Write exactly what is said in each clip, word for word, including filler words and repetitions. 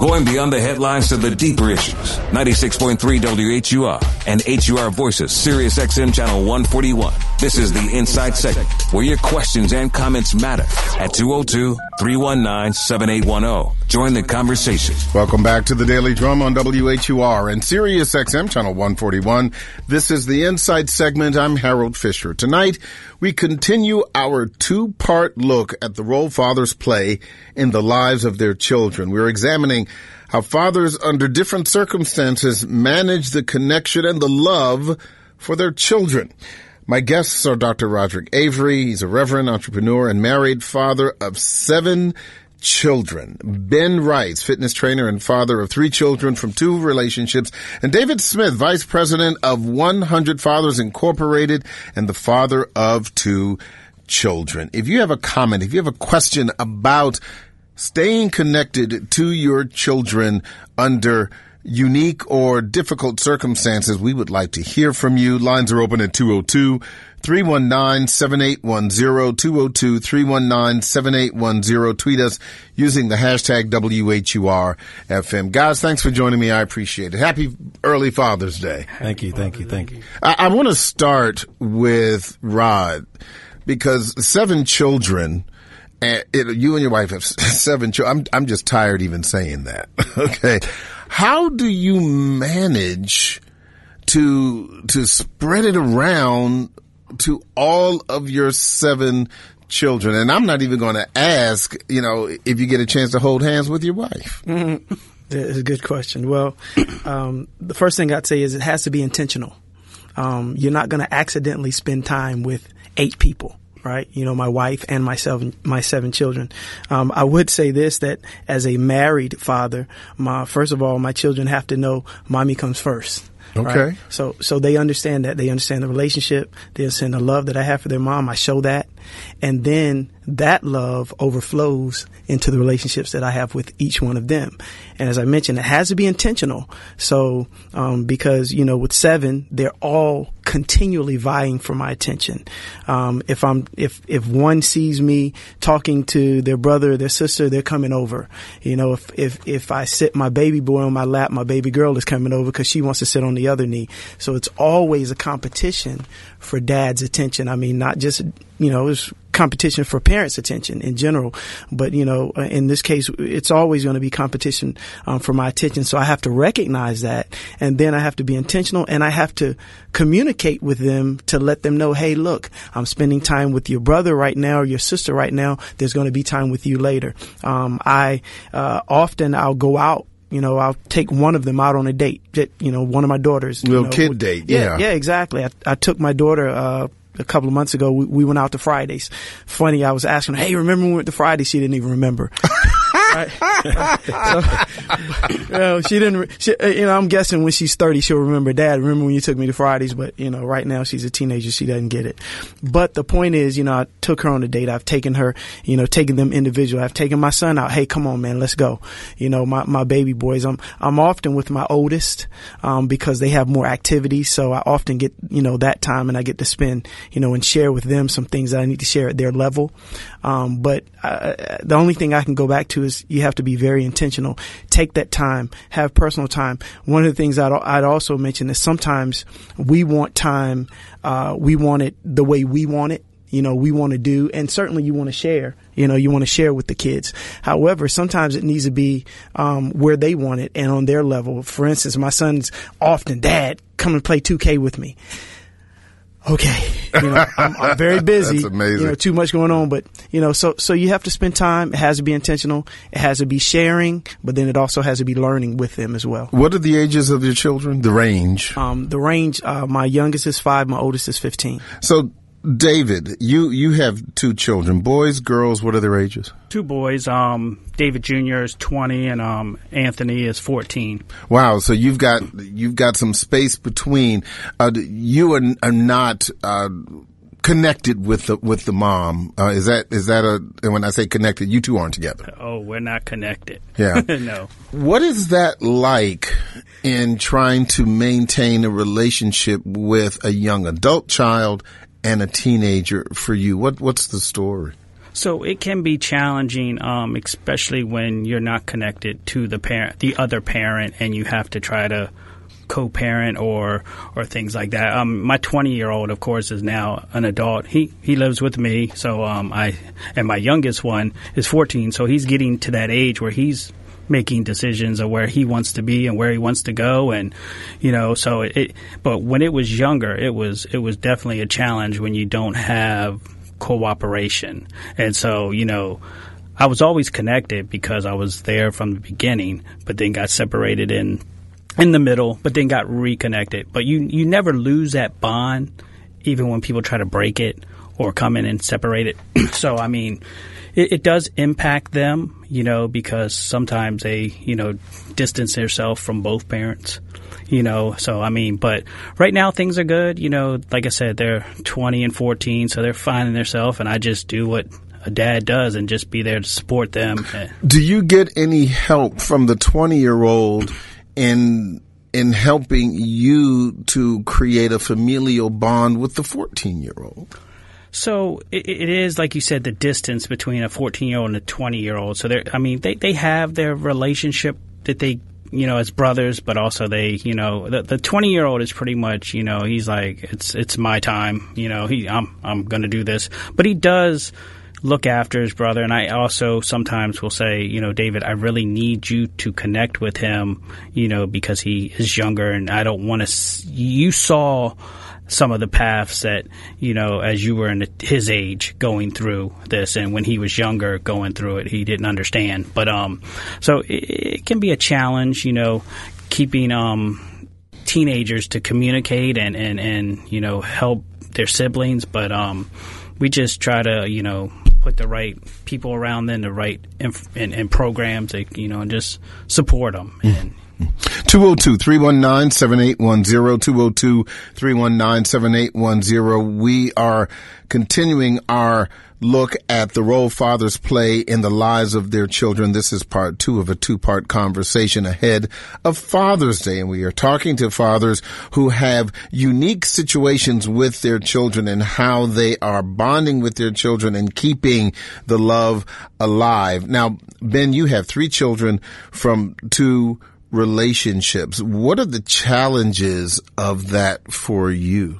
Going beyond the headlines to the deeper issues. ninety-six point three W H U R and H U R Voices, Sirius X M Channel one forty-one. This is the Inside Segment, where your questions and comments matter. At two oh two, three one nine, seven eight one oh. Join the conversation. Welcome back to the Daily Drum on W H U R and Sirius X M Channel one forty-one. This is the Inside Segment. I'm Harold Fisher. Tonight, we continue our two-part look at the role fathers play in the lives of their children. We're examining how fathers under different circumstances manage the connection and the love for their children. My guests are Doctor Roderick Avery. He's a reverend, entrepreneur, and married father of seven children. Ben Wrights, fitness trainer and father of three children from two relationships. And David Smith, vice president of one hundred Fathers Incorporated and the father of two children. If you have a comment, if you have a question about staying connected to your children under unique or difficult circumstances, we would like to hear from you. Lines are open at two oh two, three one nine, seven eight one oh, two oh two, three one nine, seven eight one oh. Tweet us using the hashtag W H U R F M. Guys, thanks for joining me. I appreciate it. Happy early Father's Day. Thank you, thank you, thank you. I, I want to start with Rod, because seven children, and it, you and your wife have seven children. I'm, I'm just tired even saying that. Okay. How do you manage to, to spread it around to all of your seven children? And I'm not even going to ask, you know, if you get a chance to hold hands with your wife. Mm-hmm. That's a good question. Well, um, the first thing I'd say is it has to be intentional. Um, you're not going to accidentally spend time with eight people. Right. You know, my wife and my seven, my seven children. Um, I would say this, that as a married father, my, first of all, my children have to know mommy comes first. Okay. Right? So, so they understand that. They understand the relationship. They understand the love that I have for their mom. I show that. And then that love overflows into the relationships that I have with each one of them. And as I mentioned, it has to be intentional. So, um, because, you know, with seven, they're all continually vying for my attention. Um, if I'm, if, if one sees me talking to their brother or their sister, they're coming over. You know, if, if, if I sit my baby boy on my lap, my baby girl is coming over because she wants to sit on the other knee. So it's always a competition for dad's attention. I mean, not just, you know, it's competition for parents' attention in general. But, you know, in this case, it's always going to be competition um, for my attention. So I have to recognize that. And then I have to be intentional, and I have to communicate with them to let them know, hey, look, I'm spending time with your brother right now or your sister right now. There's going to be time with you later. Um, I uh, often I'll go out. You know, I'll take one of them out on a date. You know, one of my daughters. Little you know, kid date. Yeah. Yeah, yeah, exactly. I, I took my daughter, uh, a couple of months ago. We, we went out to Fridays. Funny, I was asking her, hey, remember when we went to Fridays? She didn't even remember. Right? So, you know, she didn't, she, you know, I'm guessing when she's thirty, she'll remember, Dad, remember when you took me to Fridays? But, you know, right now she's a teenager. She doesn't get it. But the point is, you know, I took her on a date. I've taken her, you know, taken them individual. I've taken my son out. Hey, come on, man, let's go. You know, my, my baby boys, I'm, I'm often with my oldest, um, because they have more activities. So I often get, you know, that time, and I get to spend, you know, and share with them some things that I need to share at their level. Um, but, uh, the only thing I can go back to is you have to be very intentional. Take that time, have personal time. One of the things I'd, I'd also mention is sometimes we want time, uh, we want it the way we want it. You know, we want to do, and certainly you want to share, you know, you want to share with the kids. However, sometimes it needs to be, um, where they want it and on their level. For instance, my son's often, Dad, come and play two K with me. Okay. You know, I'm, I'm very busy. That's amazing. You know, too much going on, but you know, so, so you have to spend time. It has to be intentional. It has to be sharing, but then it also has to be learning with them as well. What are the ages of your children? The range? Um, the range, uh, my youngest is five, my oldest is fifteen. So, David, you, you have two children, boys, girls, what are their ages? Two boys. Um, David Junior is twenty and, um, Anthony is fourteen. Wow. So you've got, you've got some space between, uh, you are, are not, uh, connected with the, with the mom. Uh, is that, is that a, and when I say connected, you two aren't together. Oh, we're not connected. Yeah. No. What is that like in trying to maintain a relationship with a young adult child and a teenager for you? What, what's the story? So it can be challenging, um, especially when you're not connected to the parent, the other parent, and you have to try to co-parent or or things like that. Um, my twenty-year-old, of course, is now an adult. He he lives with me, so um, I and my youngest one is fourteen, so he's getting to that age where he's making decisions of where he wants to be and where he wants to go, and you know, so it, it. But when it was younger, it was it was definitely a challenge when you don't have cooperation, and so you know. I was always connected because I was there from the beginning, but then got separated in in the middle, but then got reconnected. But you, you never lose that bond, even when people try to break it or come in and separate it. So, I mean, it, it does impact them, you know, because sometimes they, you know, distance themselves from both parents, you know. So, I mean, but right now things are good. You know, like I said, they're twenty and fourteen, so they're finding themselves, and I just do what a dad does and just be there to support them. Do you get any help from the twenty-year-old in in helping you to create a familial bond with the fourteen-year-old? So it, it is, like you said, the distance between a fourteen-year-old and a twenty-year-old. So, they're, I mean, they, they have their relationship that they, you know, as brothers, but also they, you know, the, the twenty-year-old is pretty much, you know, he's like, it's it's my time, you know, he I'm I'm going to do this. But he does look after his brother, and I also sometimes will say, you know, David, I really need you to connect with him, you know, because he is younger, and I don't want to. S- you saw some of the paths that, you know, as you were in his age going through this, and when he was younger going through it, he didn't understand. But um, so it, it can be a challenge, you know, keeping um teenagers to communicate and and and you know help their siblings, but um, we just try to, you know, put the right people around them, the right inf- and, and programs, that, you know, and just support them. And, two oh two, three one nine, seven eight one zero, two oh two, three one nine, seven eight one zero. We are continuing our look at the role fathers play in the lives of their children. This is part two of a two-part conversation ahead of Father's Day, and we are talking to fathers who have unique situations with their children and how they are bonding with their children and keeping the love alive. Now, Ben, you have three children from two relationships. What are the challenges of that for you?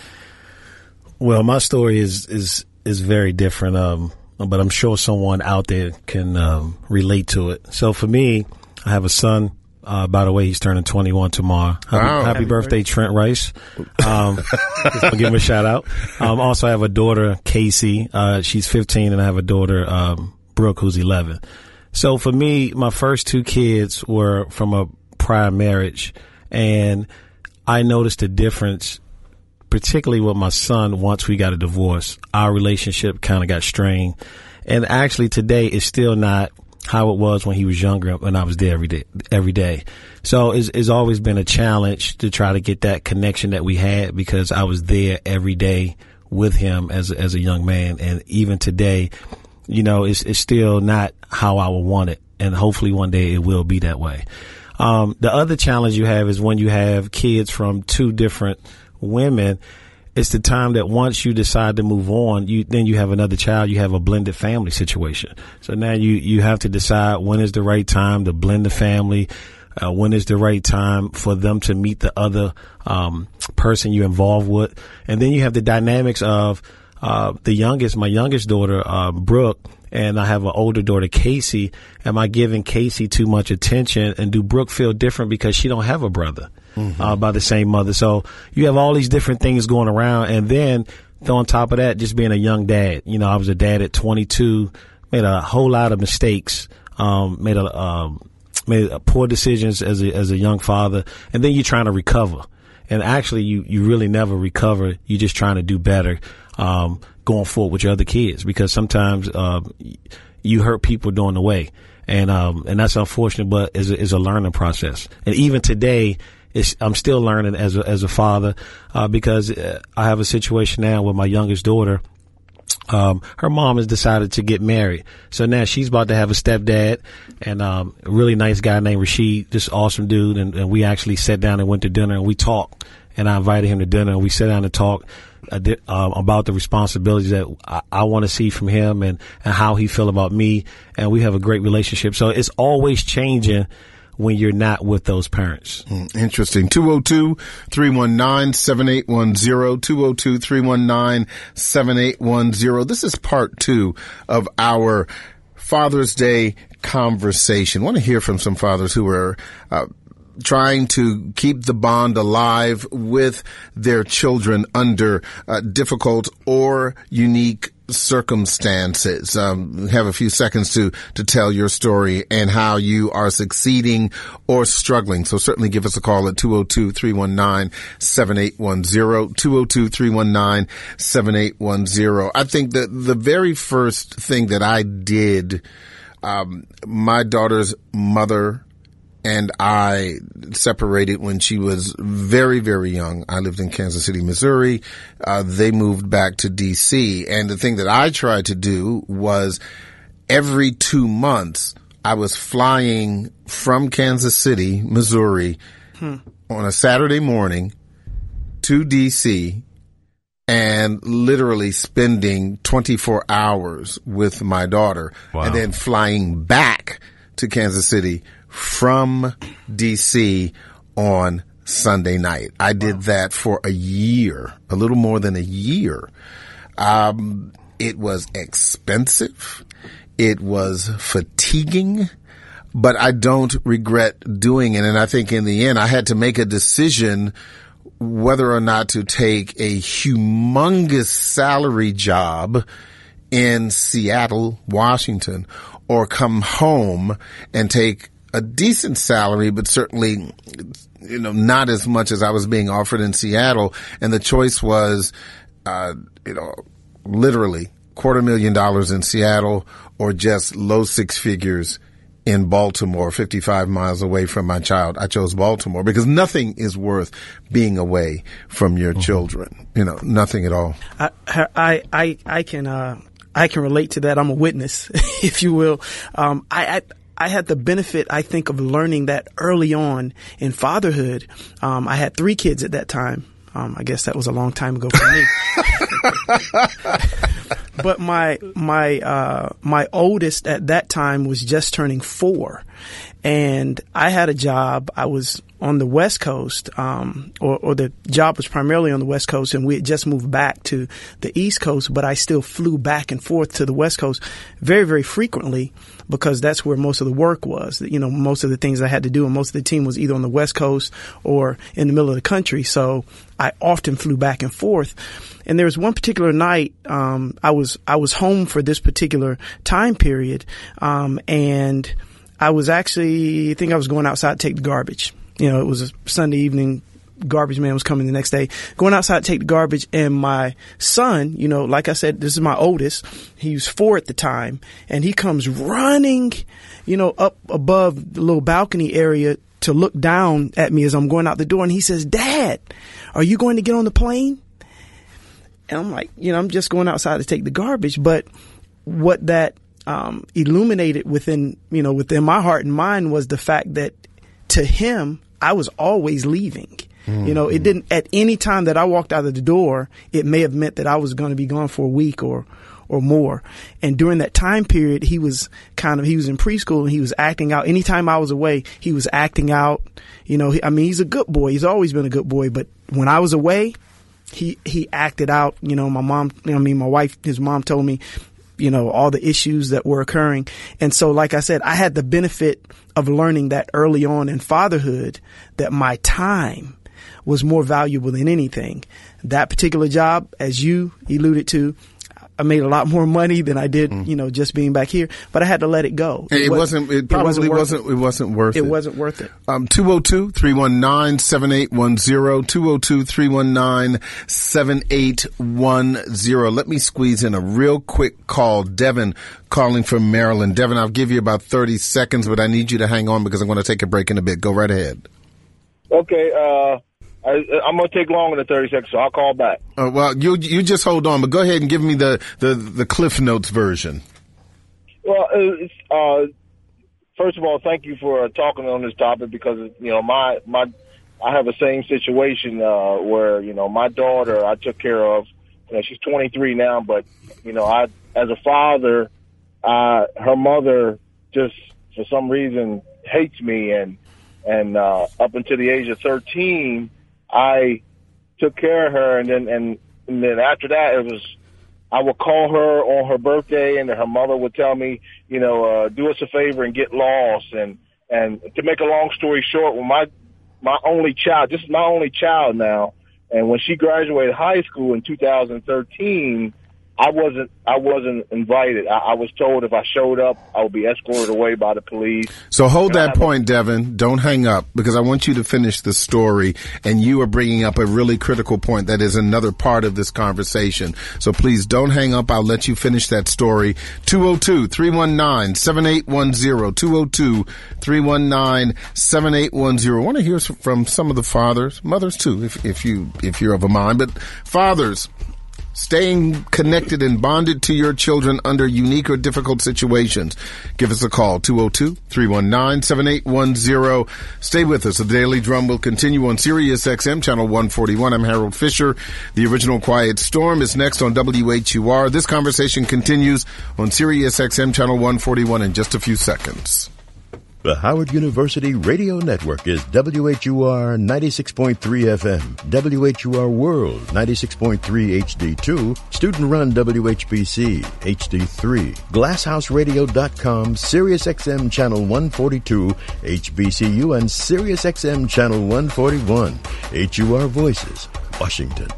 Well, my story is is is very different, um, but I'm sure someone out there can um, relate to it. So for me, I have a son. Uh, by the way, he's turning twenty-one tomorrow. Happy, wow. happy birthday, Trent Rice. Um, I'll give him a shout out. Um, also, I have a daughter, Casey. Uh, she's fifteen, and I have a daughter, um, Brooke, who's eleven. So for me, my first two kids were from a prior marriage, and I noticed a difference, particularly with my son. Once we got a divorce, our relationship kind of got strained, and actually today it's still not how it was when he was younger, when I was there every day, every day. So it's, it's always been a challenge to try to get that connection that we had, because I was there every day with him as as a young man. And even today, you know, it's, it's still not how I would want it. And hopefully one day it will be that way. Um, the other challenge you have is when you have kids from two different women. It's the time that once you decide to move on, you then you have another child, you have a blended family situation. So now you, you have to decide when is the right time to blend the family, uh, when is the right time for them to meet the other um, person you're involved with. And then you have the dynamics of uh, the youngest, my youngest daughter, uh, Brooke, and I have an older daughter, Casey. Am I giving Casey too much attention? And do Brooke feel different because she don't have a brother? Mm-hmm. Uh, by the same mother. So you have all these different things going around. And then on top of that, just being a young dad, you know, I was a dad at twenty-two, made a whole lot of mistakes, um, made a, um, made a poor decisions as a, as a young father. And then you're trying to recover. And actually you, you really never recover. You're just trying to do better, um, going forward with your other kids, because sometimes, uh, you hurt people during the way. And, um, and that's unfortunate, but it's a, it's a learning process. And even today, It's, I'm still learning as a, as a father, uh, because I have a situation now with my youngest daughter. Um, her mom has decided to get married. So now she's about to have a stepdad, and, um, a really nice guy named Rashid, this awesome dude. And, and we actually sat down and went to dinner and we talked. and I invited him to dinner, and we sat down and talked uh, uh, about the responsibilities that I, I want to see from him and, and how he feel about me, and we have a great relationship. So it's always changing when you're not with those parents. Mm, interesting. two oh two, three one nine, seven eight one zero, two oh two, three one nine, seven eight one zero. This is part two of our Father's Day conversation. I want to hear from some fathers who are uh, trying to keep the bond alive with their children under uh, difficult or unique circumstances. Um, have a few seconds to, to tell your story and how you are succeeding or struggling. So certainly give us a call at two oh two, three one nine, seven eight one zero, two oh two, three one nine, seven eight one zero. I think that the very first thing that I did, um, my daughter's mother and I separated when she was very, very young. I lived in Kansas City, Missouri. Uh, they moved back to D C. And the thing that I tried to do was every two months, I was flying from Kansas City, Missouri hmm. on a Saturday morning to D C and literally spending twenty-four hours with my daughter. Wow. And then flying back to Kansas City from D C on Sunday night. I did wow. that for a year, a little more than a year. Um, it was expensive. It was fatiguing, but I don't regret doing it. And I think in the end, I had to make a decision whether or not to take a humongous salary job in Seattle, Washington, or come home and take a decent salary, but certainly, you know, not as much as I was being offered in Seattle. And the choice was, uh, you know, literally quarter million dollars in Seattle or just low six figures in Baltimore, fifty-five miles away from my child. I chose Baltimore because nothing is worth being away from your mm-hmm. children. You know, nothing at all. I, I, I, I can, uh, I can relate to that. I'm a witness, if you will. Um, I, I I had the benefit, I think, of learning that early on in fatherhood. Um, I had three kids at that time. Um, I guess that was a long time ago for me. But my my uh, my oldest at that time was just turning four, and I had a job. I was on the West Coast, um, or, or the job was primarily on the West Coast, and we had just moved back to the East Coast. But I still flew back and forth to the West Coast very, very frequently because that's where most of the work was. You know, most of the things I had to do, and most of the team was either on the West Coast or in the middle of the country. So I often flew back and forth. And there was one particular night, um, I was, I was home for this particular time period. Um, and I was actually, I think I was going outside to take the garbage. You know, it was a Sunday evening. Garbage man was coming the next day, going outside to take the garbage. And my son, you know, like I said, this is my oldest. He was four at the time, and he comes running, you know, up above the little balcony area to look down at me as I'm going out the door. And he says, "Dad, are you going to get on the plane?" And I'm like, you know, I'm just going outside to take the garbage. But what that um, illuminated within, you know, within my heart and mind was the fact that to him, I was always leaving. Mm-hmm. You know, it didn't, at any time that I walked out of the door, it may have meant that I was going to be gone for a week or, or more. And during that time period, he was kind of, he was in preschool and he was acting out. Anytime I was away, he was acting out. You know, he, I mean, he's a good boy. He's always been a good boy. But when I was away, he, he acted out. You know, my mom, I mean, my wife, his mom told me, you know, all the issues that were occurring. And so, like I said, I had the benefit of learning that early on in fatherhood that my time was more valuable than anything. That particular job, as you alluded to, I made a lot more money than I did, mm. you know, just being back here, but I had to let it go. It, it wasn't, it probably it wasn't, wasn't, it. it wasn't worth it. It wasn't worth it. Um, two oh two, three one nine, seven eight one zero, two oh two, three one nine, seven eight one zero. Let me squeeze in a real quick call. Devin calling from Maryland. Devin, I'll give you about thirty seconds, but I need you to hang on because I'm going to take a break in a bit. Go right ahead. Okay, uh, I, I'm going to take longer than thirty seconds, so I'll call back. Uh, well, you you just hold on, but go ahead and give me the, the, the Cliff Notes version. Well, it's, uh, first of all, thank you for uh, talking on this topic because, you know, my my I have the same situation uh, where, you know, my daughter I took care of. You know, she's twenty-three now, but, you know, I, as a father, uh, her mother just, for some reason, hates me. And, and uh, up until the age of thirteen, I took care of her. And then, and, and then after that, it was, I would call her on her birthday, and her mother would tell me, you know, uh, do us a favor and get lost. And, and to make a long story short, when my, my only child, this is my only child now, and when she graduated high school in two thousand thirteen, I wasn't I wasn't invited. I, I was told if I showed up, I would be escorted away by the police. So hold And that point, Devin. Don't hang up, because I want you to finish the story, and you are bringing up a really critical point that is another part of this conversation. So please don't hang up. I'll let you finish that story. two oh two, three one nine, seven eight one zero, two oh two, three one nine, seven eight one zero. I want to hear from some of the fathers, mothers too, if, if you, if you're of a mind, but fathers, staying connected and bonded to your children under unique or difficult situations. Give us a call, two oh two, three one nine, seven eight one zero. Stay with us. The Daily Drum will continue on Sirius X M, Channel one forty-one. I'm Harold Fisher. The original Quiet Storm is next on W H U R. This conversation continues on Sirius X M, Channel one forty-one in just a few seconds. The Howard University Radio Network is W H U R ninety-six point three F M, W H U R World ninety-six point three H D two, student-run W H B C H D three, glasshouse radio dot com, Sirius X M Channel one forty-two, H B C U, and Sirius X M Channel one forty-one, H U R Voices, Washington.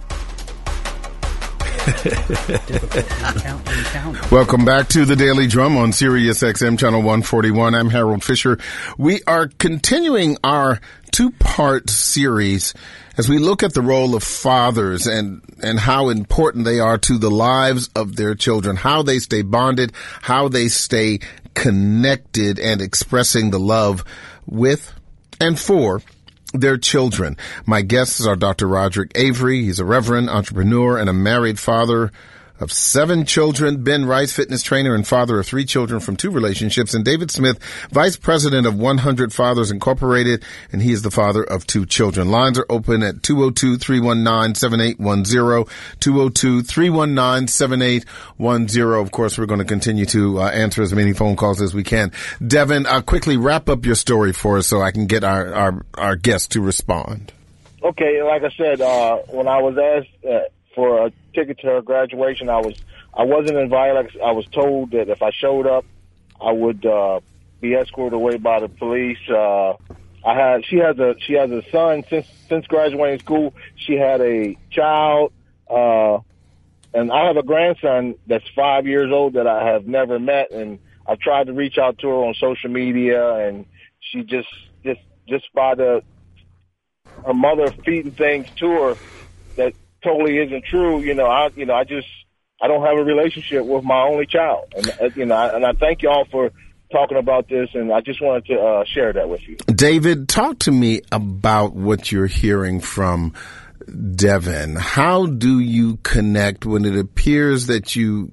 Welcome back to the Daily Drum on Sirius X M Channel one forty-one. I'm Harold Fisher. We are continuing our two-part series as we look at the role of fathers and, and how important they are to the lives of their children, how they stay bonded, how they stay connected and expressing the love with and for their children. My guests are Doctor Roderick Avery. He's a reverend, entrepreneur, and a married father of seven children. Ben Rice, fitness trainer and father of three children from two relationships. And David Smith, vice president of one hundred Fathers Incorporated, and he is the father of two children. Lines are open at two oh two, three one nine, seven eight one zero, two oh two, three one nine, seven eight one zero. Of course, we're going to continue to uh, answer as many phone calls as we can. Devin, uh, quickly wrap up your story for us so I can get our, our, our guests to respond. Okay, like I said, uh, when I was asked uh, for a ticket to her graduation, I was I wasn't invited. I was told that if I showed up, I would uh, be escorted away by the police. Uh, I had she has a she has a son since since graduating school. She had a child, uh, and I have a grandson that's five years old that I have never met, and I've tried to reach out to her on social media, and she just just just by the her mother feeding things to her that totally isn't true. You know, I, you know, I just, I don't have a relationship with my only child. And, uh, you know, I, and I thank y'all for talking about this. And I just wanted to uh, share that with you. David, talk to me about what you're hearing from Devin. How do you connect when it appears that you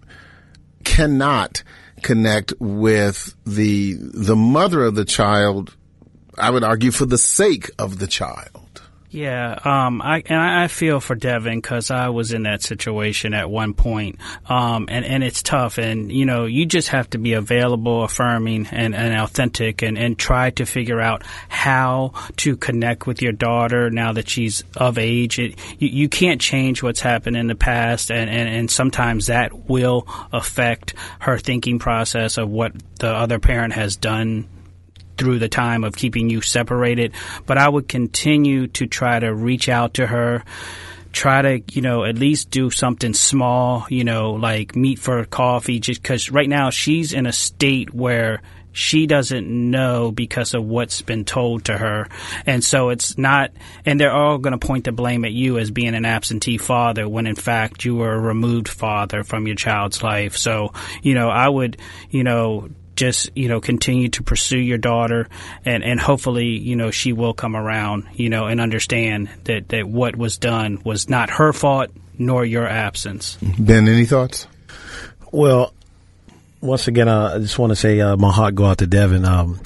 cannot connect with the, the mother of the child, I would argue, for the sake of the child? Yeah, um, I and I feel for Devin because I was in that situation at one point, um, and and it's tough. And you know, you just have to be available, affirming, and, and authentic, and, and try to figure out how to connect with your daughter now that she's of age. It, you, you can't change what's happened in the past, and, and, and sometimes that will affect her thinking process of what the other parent has done through the time of keeping you separated. But I would continue to try to reach out to her, try to, you know, at least do something small, you know, like meet for coffee, just because right now she's in a state where she doesn't know because of what's been told to her. And so it's not, and they're all going to point the blame at you as being an absentee father when in fact you were a removed father from your child's life. So, you know, I would, you know, just, you know, continue to pursue your daughter, and, and hopefully, you know, she will come around, you know, and understand that, that what was done was not her fault nor your absence. Ben, any thoughts? Well, once again, uh, I just want to say uh, my heart go out to Devin. Um,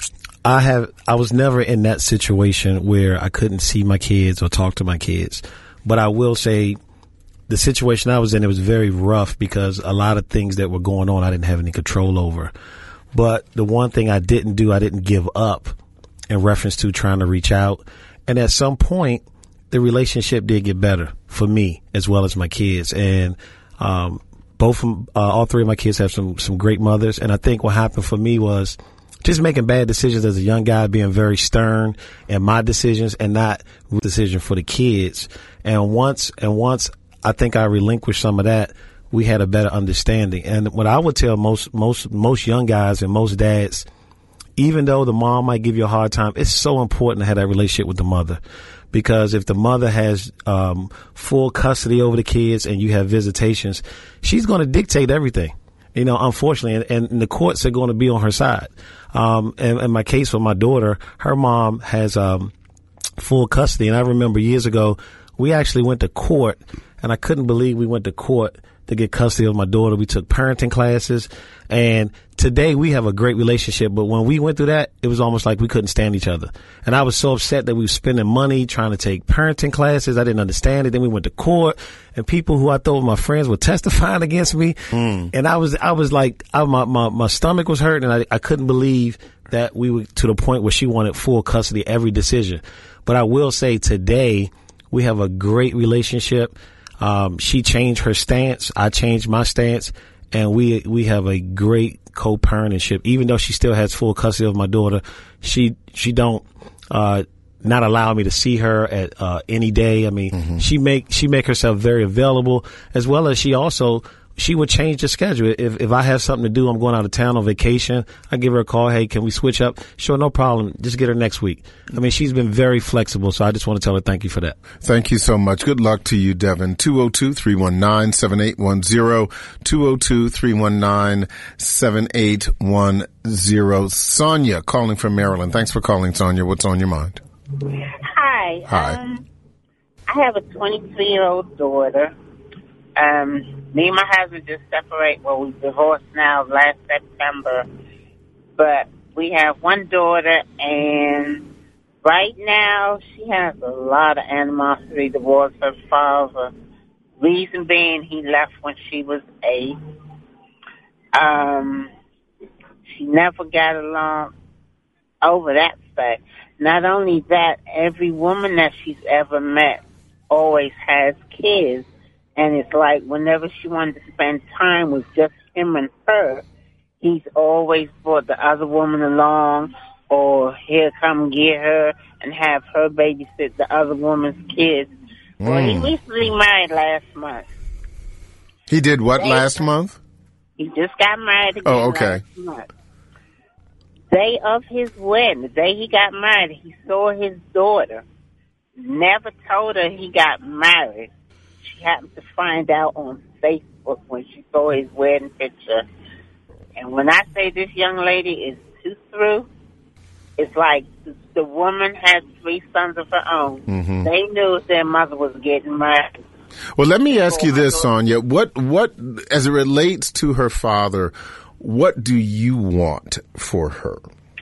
I have, I was never in that situation where I couldn't see my kids or talk to my kids. But I will say the situation I was in, it was very rough because a lot of things that were going on, I didn't have any control over. But the one thing I didn't do, I didn't give up in reference to trying to reach out. And at some point, the relationship did get better for me as well as my kids. And, um, both, uh, all three of my kids have some, some great mothers. And I think what happened for me was just making bad decisions as a young guy, being very stern in my decisions and not decision for the kids. And once, and once I think I relinquished some of that, we had a better understanding. And what I would tell most, most, most young guys and most dads, even though the mom might give you a hard time, it's so important to have that relationship with the mother. Because if the mother has um, full custody over the kids and you have visitations, she's going to dictate everything, you know, unfortunately. And, and the courts are going to be on her side. Um, and in my case with my daughter, her mom has um, full custody. And I remember years ago, we actually went to court, and I couldn't believe we went to court to get custody of my daughter. We took parenting classes, and today we have a great relationship. But when we went through that, it was almost like we couldn't stand each other. And I was so upset that we were spending money trying to take parenting classes. I didn't understand it. Then we went to court, and people who I thought were my friends were testifying against me. Mm. And I was, I was like, I, my, my, my stomach was hurting, and I, I couldn't believe that we were to the point where she wanted full custody every decision. But I will say today we have a great relationship. Um, she changed her stance. I changed my stance, and we, we have a great co-parentship. Even though she still has full custody of my daughter, she, she don't, uh, not allow me to see her at, uh, any day. I mean, mm-hmm. she make, she make herself very available, as well as she also, she would change the schedule. If, if I have something to do, I'm going out of town on vacation, I give her a call. Hey, can we switch up? Sure, no problem. Just get her next week. I mean, she's been very flexible, so I just want to tell her thank you for that. Thank you so much. Good luck to you, Devin. two oh two, three one nine, seven eight one zero, two oh two, three one nine, seven eight one zero. Sonia calling from Maryland. Thanks for calling, Sonia. What's on your mind? Hi. Hi. Um, I have a twenty-three-year-old daughter. Um, me and my husband just separated. Well, we divorced now last September. But we have one daughter, and right now she has a lot of animosity towards her father. Reason being, he left when she was eight. Um, she never got along over that fact. Not only that, every woman that she's ever met always has kids. And it's like whenever she wanted to spend time with just him and her, he's always brought the other woman along, or he'll come get her and have her babysit the other woman's kids. Mm. Well, he recently married last month. He did what they, last month? He just got married again oh, okay. last month. Day of his wedding, the day he got married, he saw his daughter. Never told her he got married. She happened to find out on Facebook when she saw his wedding picture. And when I say this young lady is too through, it's like the woman had three sons of her own. Mm-hmm. They knew their mother was getting married. Well, let me ask you this, Sonia. What, what, as it relates to her father, what do you want for her?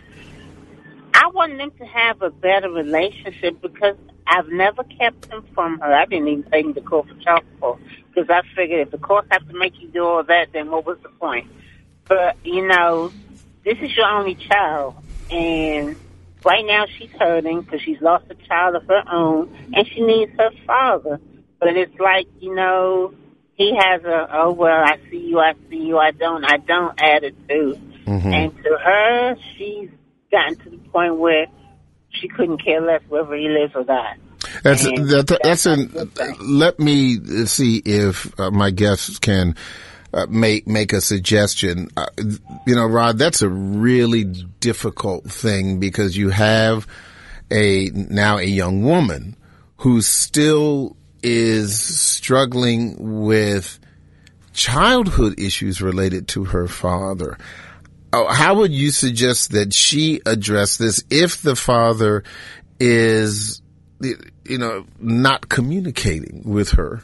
I want them to have a better relationship because I've never kept him from her. I didn't even take him to court for child support because I figured if the courts have to make you do all that, then what was the point? But, you know, this is your only child, and right now she's hurting because she's lost a child of her own, and she needs her father. But it's like, you know, he has a, oh, well, I see you, I see you, I don't, I don't attitude. Mm-hmm. And to her, she's gotten to the point where she couldn't care less whether he lives or dies. That's that, that's an. Let me see if uh, my guests can uh, make make a suggestion. Uh, you know, Rod, that's a really difficult thing because you have a now a young woman who still is struggling with childhood issues related to her father. Oh, how would you suggest that she address this if the father is, you know, not communicating with her?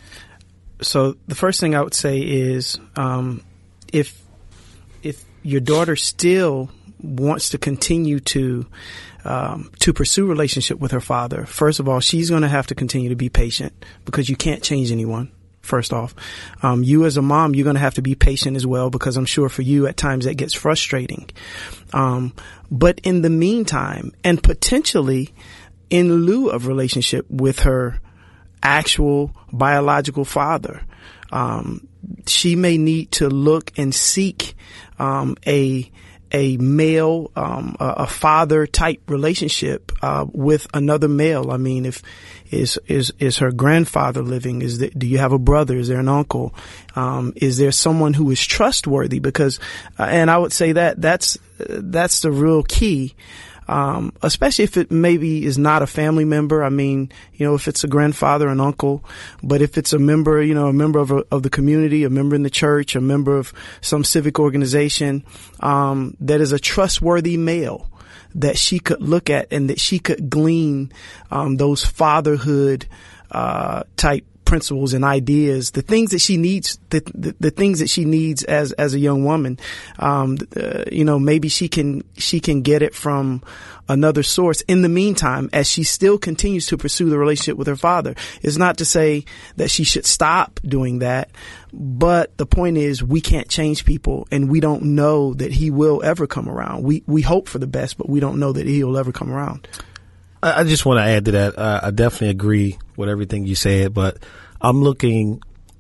So the first thing I would say is, um, if if your daughter still wants to continue to um, to pursue relationship with her father, first of all, she's going to have to continue to be patient because you can't change anyone. First off, um, you as a mom, you're going to have to be patient as well, because I'm sure for you at times that gets frustrating. Um, but in the meantime, and potentially in lieu of relationship with her actual biological father, um, she may need to look and seek um, a a male, um, a, a father type relationship uh, with another male. I mean, if is is is her grandfather living? Is there, do you have a brother? Is there an uncle? Um, is there someone who is trustworthy? Because, uh, and I would say that that's that's the real key. Um, especially if it maybe is not a family member. I mean, you know, if it's a grandfather, an uncle, but if it's a member, you know, a member of, a, of the community, a member in the church, a member of some civic organization, um, that is a trustworthy male that she could look at and that she could glean, um, those fatherhood, uh, type principles and ideas, the things that she needs, the, the, the things that she needs as, as a young woman. Um, uh, you know, maybe she can, she can get it from another source. In the meantime, as she still continues to pursue the relationship with her father, it's not to say that she should stop doing that. But the point is, we can't change people, and we don't know that he will ever come around. We, we hope for the best, but we don't know that he'll ever come around. I just want to add to that. Uh, I definitely agree with everything you said, but I'm looking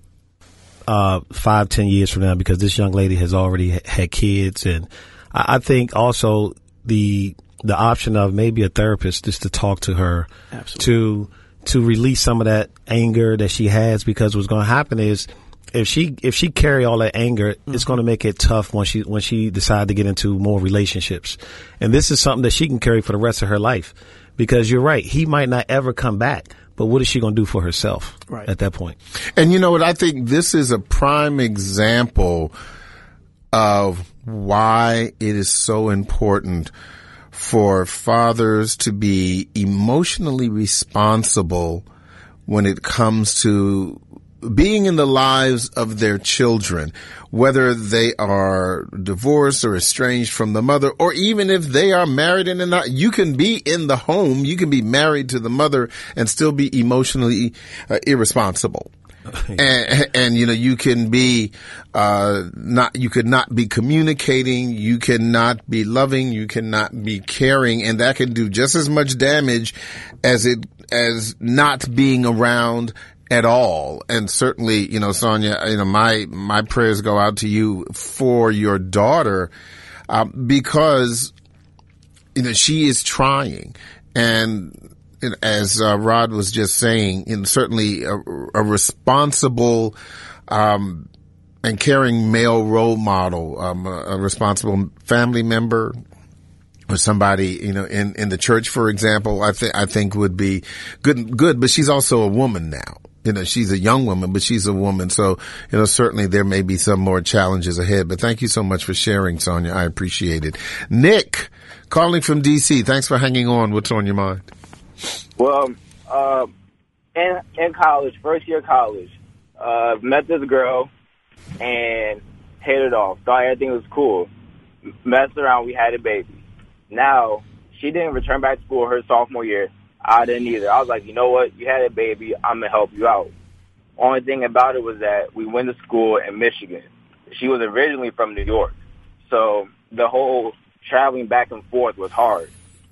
uh, five, ten years from now, because this young lady has already ha- had kids, and I, I think also the the option of maybe a therapist just to talk to her, Absolutely. to to release some of that anger that she has, because what's going to happen is if she if she carry all that anger, mm-hmm. it's going to make it tough when she when she decide to get into more relationships, and this is something that she can carry for the rest of her life. Because you're right, he might not ever come back, but what is she going to do for herself right. at that point? And you know what? I think this is a prime example of why it is so important for fathers to be emotionally responsible when it comes to being in the lives of their children, whether they are divorced or estranged from the mother, or even if they are married and not. You can be in the home, you can be married to the mother and still be emotionally uh, irresponsible. and, and, you know, you can be, uh, not, you could not be communicating, you cannot be loving, you cannot be caring, and that can do just as much damage as it, as not being around at all. And certainly, you know, Sonia, you know, my, my prayers go out to you for your daughter, uh, because, you know, she is trying. And as uh, Rod was just saying, you know, certainly a, a responsible, um, and caring male role model, um, a, a responsible family member, or somebody, you know, in, in the church, for example, I think, I think would be good, good, but she's also a woman now. You know, she's a young woman, but she's a woman. So, you know, certainly there may be some more challenges ahead, but thank you so much for sharing, Sonia. I appreciate it. Nick, calling from D C. Thanks for hanging on. What's on your mind? Well, uh, in, in college, first year of college, uh, met this girl and hit it off. Thought everything was cool. Messed around. We had a baby. Now, she didn't return back to school her sophomore year. I didn't either. I was like, you know what? You had a baby. I'm going to help you out. Only thing about it was that we went to school in Michigan. She was originally from New York. So the whole traveling back and forth was hard.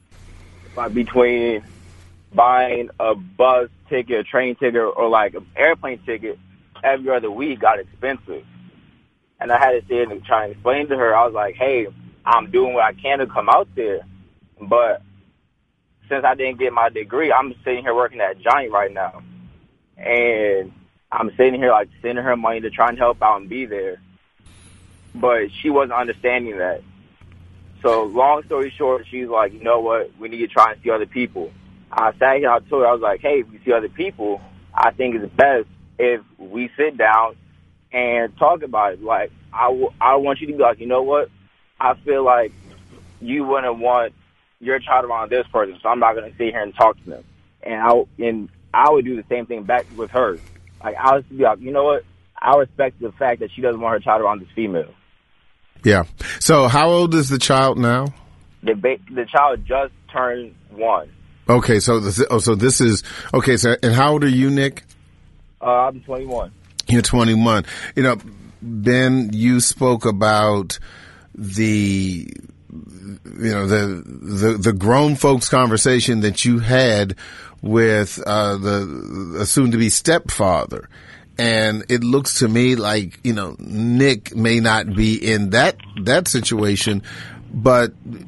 Like between buying a bus ticket, a train ticket, or like an airplane ticket every other week got expensive. And I had to sit and try and explain to her. I was like, hey, I'm doing what I can to come out there. But since I didn't get my degree, I'm sitting here working at Giant right now. And I'm sitting here, like, sending her money to try and help out and be there. But she wasn't understanding that. So long story short, she's like, you know what, we need to try and see other people. I sat here, I told her, I was like, hey, if we see other people, I think it's best if we sit down and talk about it. Like, I, w- I want you to be like, you know what, I feel like you wouldn't want your child around this person, so I'm not going to sit here and talk to them. And I, and I would do the same thing back with her. Like, I would be like, you know what, I respect the fact that she doesn't want her child around this female. Yeah. So how old is the child now? the ba- the child just turned one. Okay, so this, oh, so this is okay. So, and how old are you, Nick? Uh, I'm twenty-one. You're twenty-one. You know, Ben, you spoke about the, you know, the the the grown folks conversation that you had with uh, the, the soon-to-be stepfather. And it looks to me like, you know, Nick may not be in that, that situation, but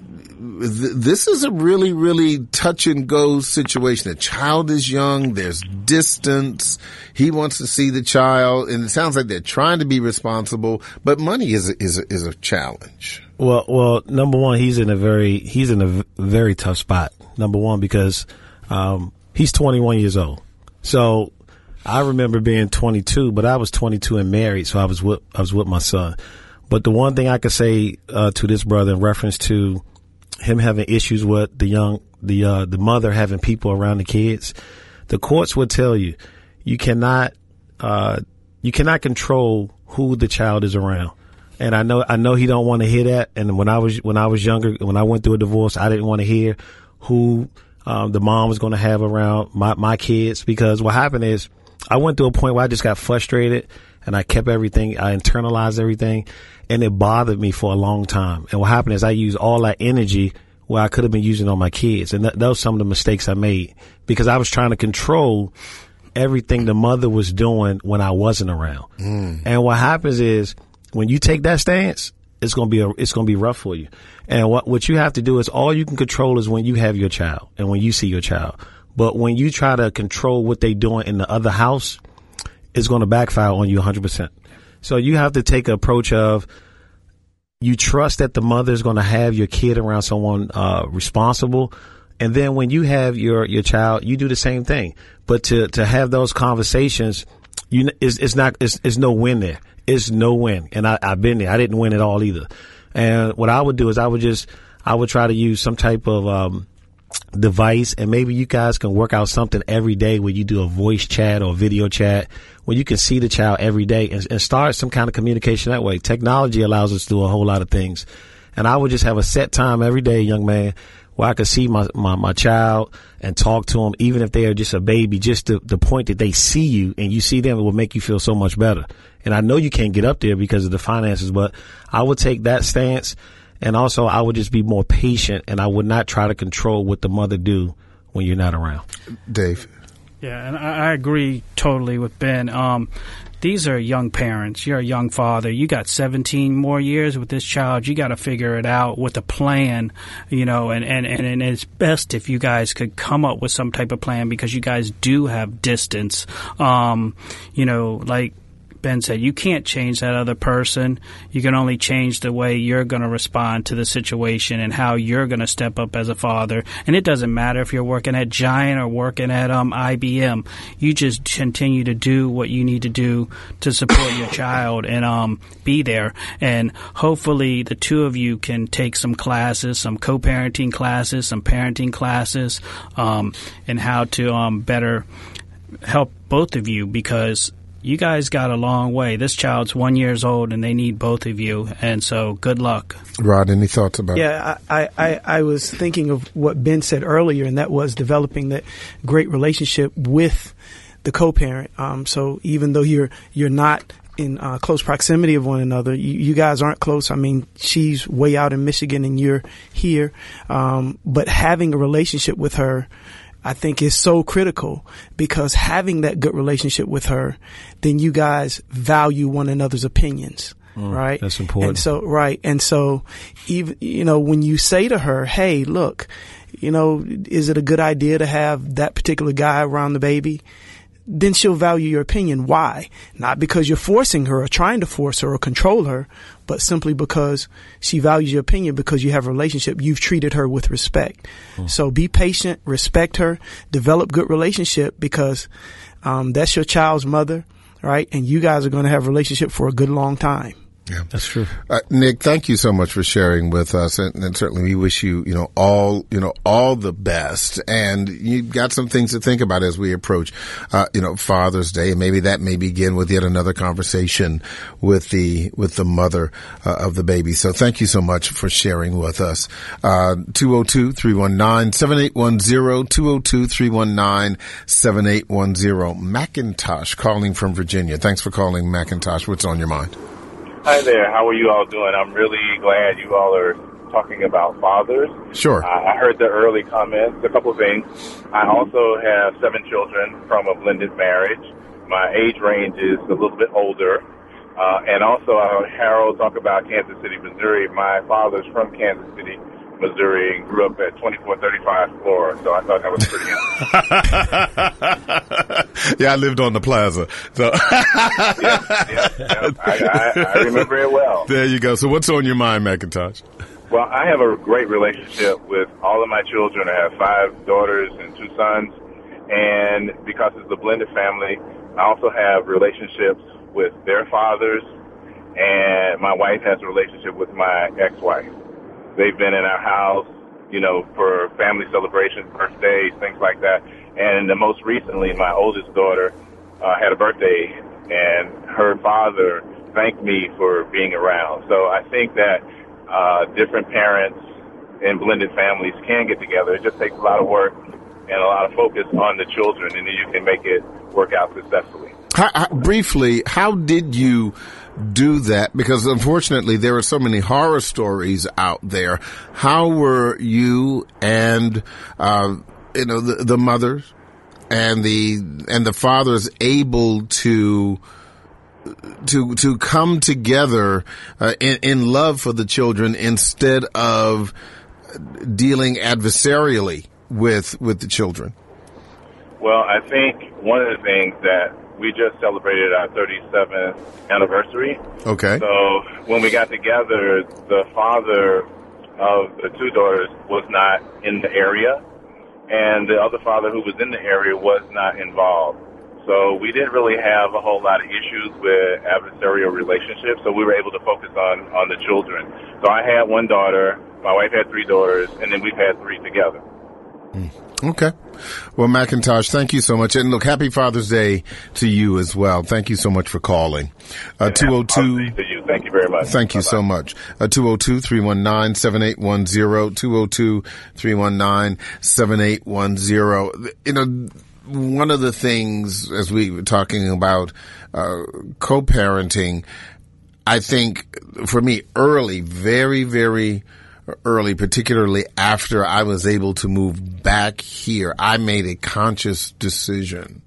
th- this is a really, really touch and go situation. The child is young. There's distance. He wants to see the child, and it sounds like they're trying to be responsible, but money is a, is a, is a challenge. Well, well, number one, he's in a very, he's in a v- very tough spot. Number one, because, um, he's twenty-one years old. So, I remember being twenty-two, but I was twenty-two and married, so I was with I was with my son. But the one thing I could say uh, to this brother in reference to him having issues with the young the uh, the mother having people around the kids, the courts would tell you you cannot uh, you cannot control who the child is around. And I know I know he don't want to hear that. And when I was when I was younger, when I went through a divorce, I didn't want to hear who um, the mom was going to have around my my kids, because what happened is, I went to a point where I just got frustrated and I kept everything, I internalized everything, and it bothered me for a long time. And what happened is I used all that energy where I could have been using on my kids. And that, that was some of the mistakes I made, because I was trying to control everything the mother was doing when I wasn't around. Mm. And what happens is when you take that stance, it's going to be a, it's going to be rough for you. And what, what you have to do is all you can control is when you have your child and when you see your child. But when you try to control what they're doing in the other house, it's going to backfire on you one hundred percent. So you have to take an approach of, you trust that the mother is going to have your kid around someone uh, responsible. And then when you have your, your child, you do the same thing. But to, to have those conversations, you it's, it's not, it's, it's no win there. It's no win. And I, I've been there. I didn't win at all either. And what I would do is I would just, I would try to use some type of, um, device, and maybe you guys can work out something every day where you do a voice chat or video chat where you can see the child every day and, and start some kind of communication that way. Technology allows us to do a whole lot of things. And I would just have a set time every day, young man, where I could see my, my, my child and talk to them, even if they are just a baby, just to the point that they see you and you see them, it will make you feel so much better. And I know you can't get up there because of the finances, but I would take that stance. And also, I would just be more patient, and I would not try to control what the mother do when you're not around. Dave. Yeah, and I, I agree totally with Ben. Um, these are young parents. You're a young father. You got seventeen more years with this child. You got to figure it out with a plan, you know, and, and, and, and it's best if you guys could come up with some type of plan, because you guys do have distance. Um, you know, like Ben said, you can't change that other person. You can only change the way you're going to respond to the situation and how you're going to step up as a father. And it doesn't matter if you're working at Giant or working at um, I B M. You just continue to do what you need to do to support your child and um, be there. And hopefully the two of you can take some classes, some co-parenting classes, some parenting classes, um, and how to um, better help both of you, because you guys got a long way. This child's one years old, and they need both of you. And so, good luck. Rod, any thoughts about? Yeah, I, I, I was thinking of what Ben said earlier, and that was developing that great relationship with the co-parent. Um, so even though you're you're not in uh, close proximity of one another, you, you guys aren't close. I mean, she's way out in Michigan, and you're here. Um, but having a relationship with her, I think, is so critical, because having that good relationship with her, then you guys value one another's opinions, mm, right? That's important. And so, right. And so, even, you know, when you say to her, hey, look, you know, is it a good idea to have that particular guy around the baby? Then she'll value your opinion. Why? Not because you're forcing her or trying to force her or control her, but simply because she values your opinion, because you have a relationship. You've treated her with respect. Mm. So be patient, respect her, develop good relationship, because um, that's your child's mother, right? And you guys are going to have a relationship for a good long time. Yeah, that's true. Uh, Nick, thank you so much for sharing with us, and, and certainly we wish you, you know, all, you know, all the best. And you've got some things to think about as we approach, uh, you know, Father's Day. Maybe that may begin with yet another conversation with the with the mother uh, of the baby. So thank you so much for sharing with us. Uh, two oh two, three one nine, seven eight one zero, two oh two, three one nine, seven eight one zero. Macintosh calling from Virginia. Thanks for calling, Macintosh. What's on your mind? Hi there. How are you all doing? I'm really glad you all are talking about fathers. Sure. Uh, I heard the early comments, a couple of things. I also have seven children from a blended marriage. My age range is a little bit older. Uh, and also, uh, Harold talked about Kansas City, Missouri. My father's from Kansas City, Missouri, and grew up at twenty-four thirty-five Flora, so I thought that was pretty interesting. Yeah, I lived on the plaza. So yeah, yeah, yeah. I, I, I remember it well. There you go. So what's on your mind, Macintosh? Well, I have a great relationship with all of my children. I have five daughters and two sons, and because it's a blended family, I also have relationships with their fathers, and my wife has a relationship with my ex-wife. They've been in our house, you know, for family celebrations, birthdays, things like that. And the most recently, my oldest daughter uh, had a birthday, and her father thanked me for being around. So I think that uh, different parents and blended families can get together. It just takes a lot of work and a lot of focus on the children, and then you can make it work out successfully. How, how, briefly, how did you do that? Because unfortunately, there are so many horror stories out there. How were you and uh, you know the, the mothers and the and the fathers able to to to come together uh, in, in love for the children instead of dealing adversarially with with the children? Well, I think one of the things that we just celebrated our thirty-seventh anniversary. Okay. So when we got together, the father of the two daughters was not in the area, and the other father who was in the area was not involved. So we didn't really have a whole lot of issues with adversarial relationships, so we were able to focus on, on the children. So I had one daughter, my wife had three daughters, and then we've had three together. Mm. Okay. Well, Macintosh, thank you so much. And look, happy Father's Day to you as well. Thank you so much for calling. Uh, two oh two. To you. Thank you very much. Thank you Bye-bye. so much. Uh, two oh two, three one nine, seven eight one zero, two oh two, three one nine, seven eight one zero. You know, one of the things, as we were talking about, uh, co-parenting, I think for me early, very, very early, particularly after I was able to move back here, I made a conscious decision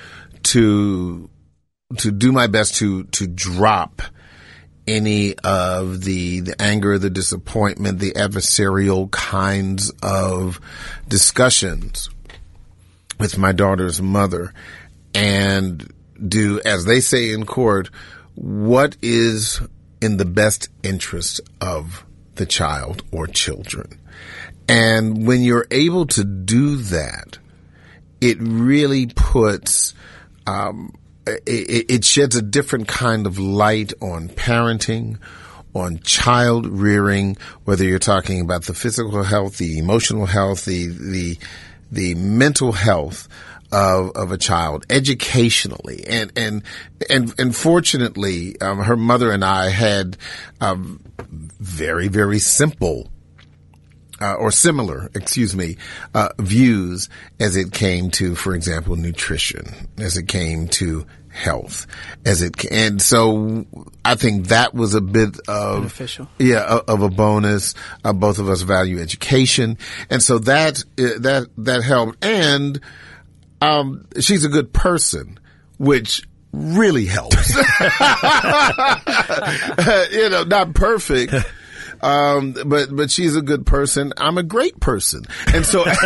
to to do my best to to drop any of the the anger, the disappointment, the adversarial kinds of discussions with my daughter's mother, and do, as they say in court, what is in the best interest of the child or children. And when you're able to do that, it really puts, um, it, it sheds a different kind of light on parenting, on child rearing, whether you're talking about the physical health, the emotional health, the, the, the mental health of, of a child, educationally. And, and, and, and fortunately, um, her mother and I had, um, very, very simple, uh, or similar, excuse me, uh, views as it came to, for example, nutrition, as it came to health, as it, and so I think that was a bit of, beneficial. Yeah, of a bonus. Uh, both of us value education. And so that, uh, that, that helped. And, um, she's a good person, which really helps. You know, not perfect. Um, but, but she's a good person. I'm a great person. And so, hey,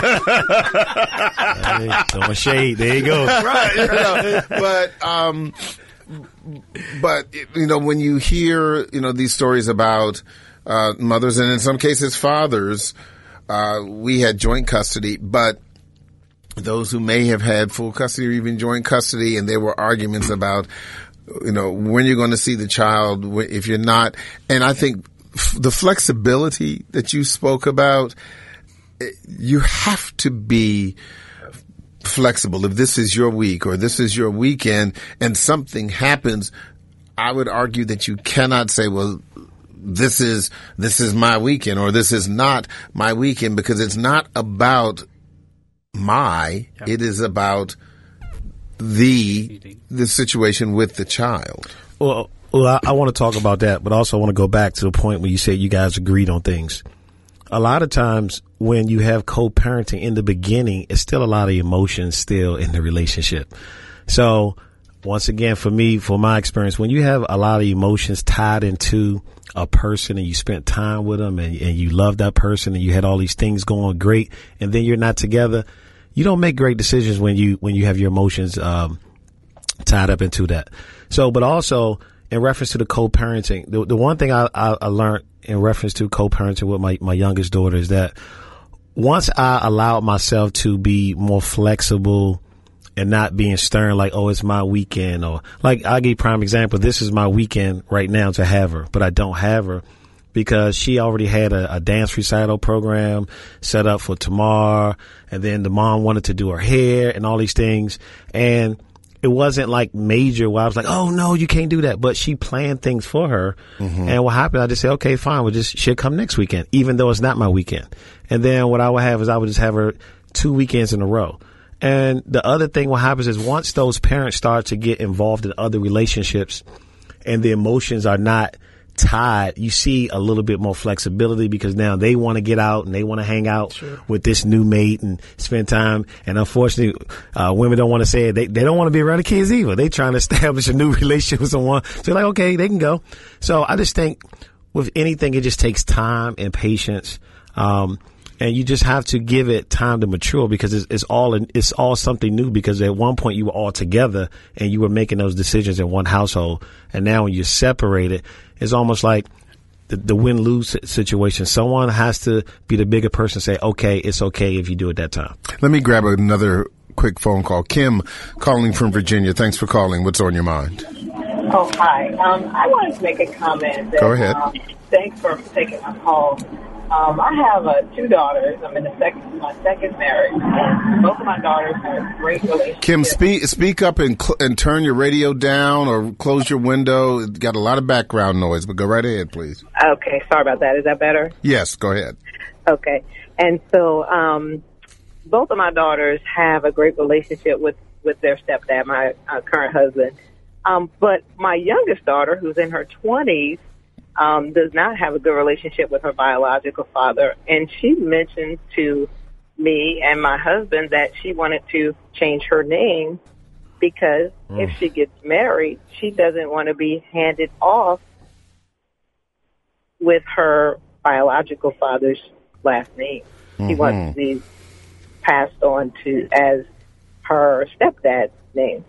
throwing shade. There you go. Right. You know, but, um, but, you know, when you hear, you know, these stories about, uh, mothers and in some cases fathers, uh, we had joint custody, but those who may have had full custody or even joint custody, and there were arguments about you know, when you're going to see the child, if you're not. And I think f- the flexibility that you spoke about, you have to be flexible. If this is your week or this is your weekend and something happens, I would argue that you cannot say, well, this is, this is my weekend or this is not my weekend, because it's not about my, yep. It is about the, the situation with the child. Well, well, I, I want to talk about that, but also I want to go back to the point where you said you guys agreed on things. A lot of times when you have co-parenting in the beginning, it's still a lot of emotions still in the relationship. So once again, for me, for my experience, when you have a lot of emotions tied into a person and you spent time with them and, and you love that person and you had all these things going great and then you're not together, you don't make great decisions when you, when you have your emotions, um, tied up into that. So, but also in reference to the co-parenting, the, the one thing I, I, I learned in reference to co-parenting with my, my youngest daughter is that once I allowed myself to be more flexible and not being stern, like, oh, it's my weekend, or like, I'll give you a prime example. This is my weekend right now to have her, but I don't have her because she already had a, a dance recital program set up for tomorrow. And then the mom wanted to do her hair and all these things. And it wasn't like major where I was like, oh no, you can't do that. But she planned things for her. Mm-hmm. And what happened, I just said, okay, fine. We'll just, she'll come next weekend, even though it's not my weekend. And then what I would have is I would just have her two weekends in a row. And the other thing what happens is once those parents start to get involved in other relationships and the emotions are not tied, you see a little bit more flexibility because now they want to get out and they want to hang out sure. with this new mate and spend time. And unfortunately, uh, women don't want to say it. They, they don't want to be around the kids either. They trying to establish a new relationship with someone. So they're like, okay, they can go. So I just think with anything, it just takes time and patience. Um, And you just have to give it time to mature because it's, it's all it's all something new. Because at one point you were all together and you were making those decisions in one household, and now when you're separated, it's almost like the, the win-lose situation. Someone has to be the bigger person and say, "Okay, it's okay if you do it that time." Let me grab another quick phone call. Kim, calling from Virginia. Thanks for calling. What's on your mind? Oh, hi. Um, I wanted to make a comment. That, Go ahead. Um, thanks for taking my call. Um, I have uh, two daughters. I'm in the second, my second marriage, and both of my daughters have great relationships. Kim, speak speak up and cl- and turn your radio down or close your window. It's got a lot of background noise, but go right ahead, please. Okay, sorry about that. Is that better? Yes, go ahead. Okay, and so um, both of my daughters have a great relationship with, with their stepdad, my uh, current husband. Um, but my youngest daughter, who's in her twenties, Um, does not have a good relationship with her biological father. And she mentioned to me and my husband that she wanted to change her name because mm. if she gets married, she doesn't want to be handed off with her biological father's last name. Mm-hmm. She wants to be passed on to as her stepdad's name.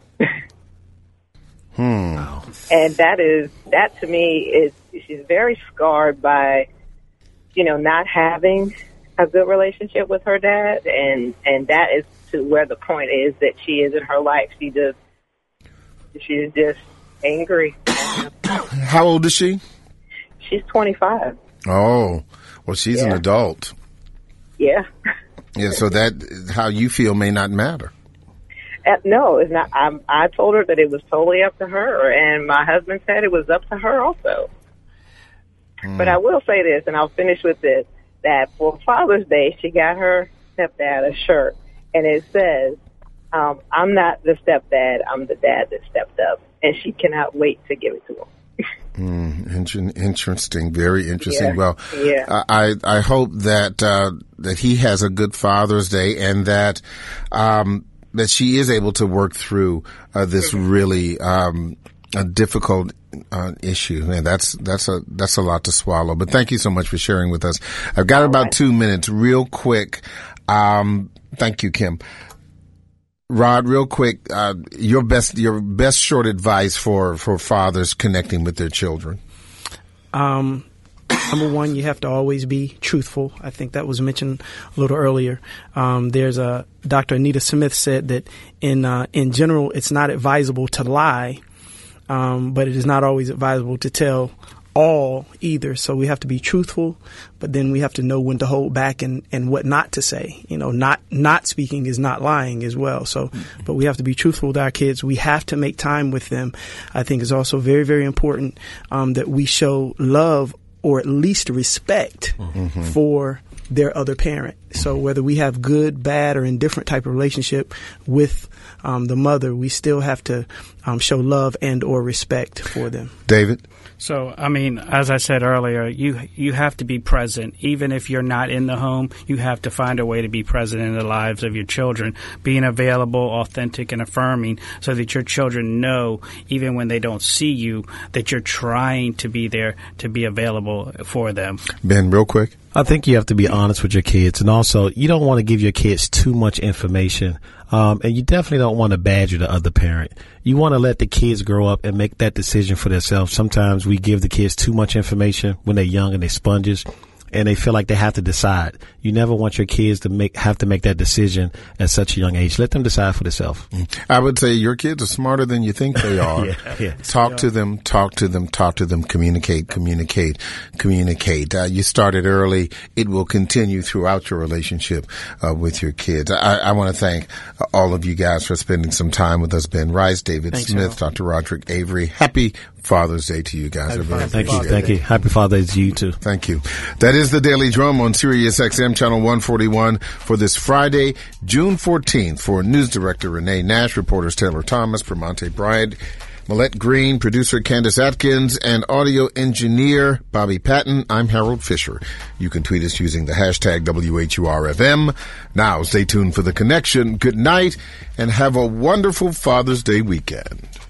Hmm. And that is, that to me is, she's very scarred by, you know, not having a good relationship with her dad. And, and that is to where the point is that she is in her life. She just, she's just angry. How old is she? She's twenty-five. Oh, well, she's yeah. an adult. Yeah. Yeah. So that, how you feel may not matter. Uh, no, it's not. I, I told her that it was totally up to her, and my husband said it was up to her also. Mm. But I will say this, and I'll finish with this, that for Father's Day, she got her stepdad a shirt, and it says, um, I'm not the stepdad, I'm the dad that stepped up, and she cannot wait to give it to him. Mm, interesting, very interesting. Yeah. Well, yeah. I I hope that uh, that he has a good Father's Day, and that um, that she is able to work through uh, this really um, a difficult uh, issue, and that's that's a that's a lot to swallow. But thank you so much for sharing with us. I've got All about right. two minutes, real quick. Um, thank you, Kim. Rod, real quick, uh, your best your best short advice for, for fathers connecting with their children. Um, number one, you have to always be truthful. I think that was mentioned a little earlier. Um, there's a Doctor Anita Smith said that in uh, in general, it's not advisable to lie um, but it is not always advisable to tell all either. So we have to be truthful, but then we have to know when to hold back and, and what not to say. You know, not not speaking is not lying as well. So, but we have to be truthful with our kids. We have to make time with them. I think it's also very, very important um, that we show love or at least respect mm-hmm. for their other parent. So whether we have good, bad, or indifferent type of relationship with um, the mother, we still have to um, show love and or respect for them. David? So, I mean, as I said earlier, you you have to be present. Even if you're not in the home, you have to find a way to be present in the lives of your children, being available, authentic, and affirming so that your children know, even when they don't see you, that you're trying to be there to be available for them. Ben, real quick. I think you have to be honest with your kids, and also you don't want to give your kids too much information, um, and you definitely don't want to badger the other parent. You want to let the kids grow up and make that decision for themselves. Sometimes we give the kids too much information when they're young and they're sponges, and they feel like they have to decide. You never want your kids to make have to make that decision at such a young age. Let them decide for themselves. I would say your kids are smarter than you think they are. yeah, yeah. Talk yeah. to them, talk to them, talk to them, communicate, communicate, communicate. Uh, you started early. It will continue throughout your relationship uh, with your kids. I, I want to thank all of you guys for spending some time with us. Ben Rice, David Thanks, Smith, Harold. Doctor Roderick Avery. Happy Father's Day to you guys. Happy really thank you, appreciate thank it. you. Happy Father's Day to you too. Thank you. That is the Daily Drum on Sirius X M Channel one forty-one for this Friday, June fourteenth. For News Director Renee Nash, reporters Taylor Thomas, Permonte Bryant, Millette Green, producer Candace Atkins, and audio engineer Bobby Patton, I'm Harold Fisher. You can tweet us using the hashtag W H U R F M. Now, stay tuned for The Connection. Good night, and have a wonderful Father's Day weekend.